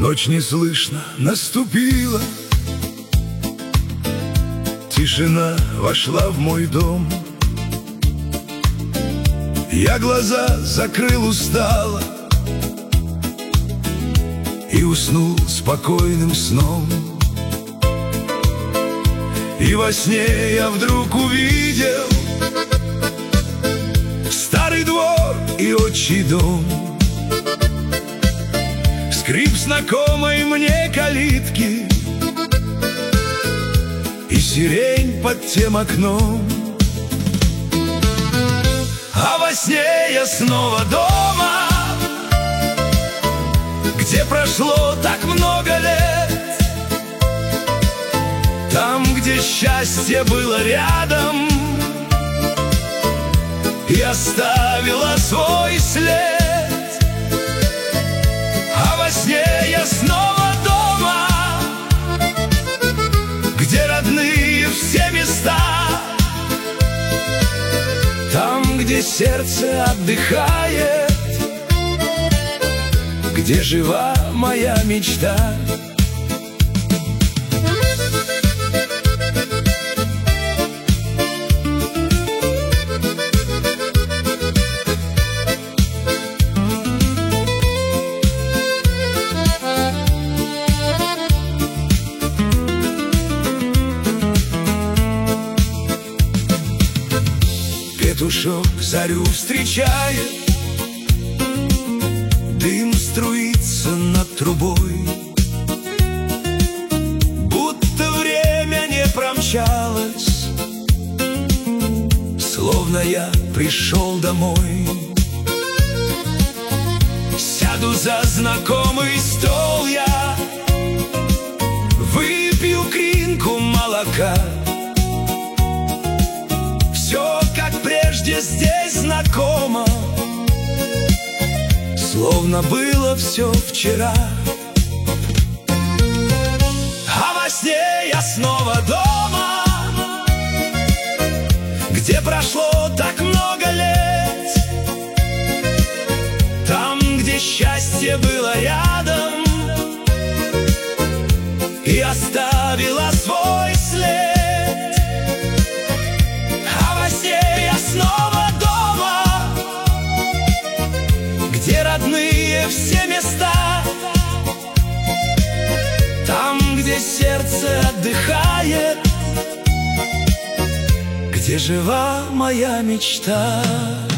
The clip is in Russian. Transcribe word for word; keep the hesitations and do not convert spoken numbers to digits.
Ночь неслышно наступила, тишина вошла в мой дом. Я глаза закрыл устало и уснул спокойным сном. И во сне я вдруг увидел старый двор и отчий дом, скрип знакомой мне калитки и сирень под тем окном. А во сне я снова дома, где прошло так много лет, там, где счастье было рядом и оставило свой след. А во сне я снова дома, где родные все места, там, где сердце отдыхает, где жива моя мечта. Петушок зарю встречает, дым струится над трубой, будто время не промчалось, словно я пришел домой. Сяду за знакомый стол я, выпью кринку молока. Все, как прежде, здесь знакомо, словно было все вчера. А во сне я снова дома, где прошло так много лет, там, где счастье было рядом и оставило свой след. А во сне я снова дома, где родные все места, там, где сердце отдыхает, где жива моя мечта.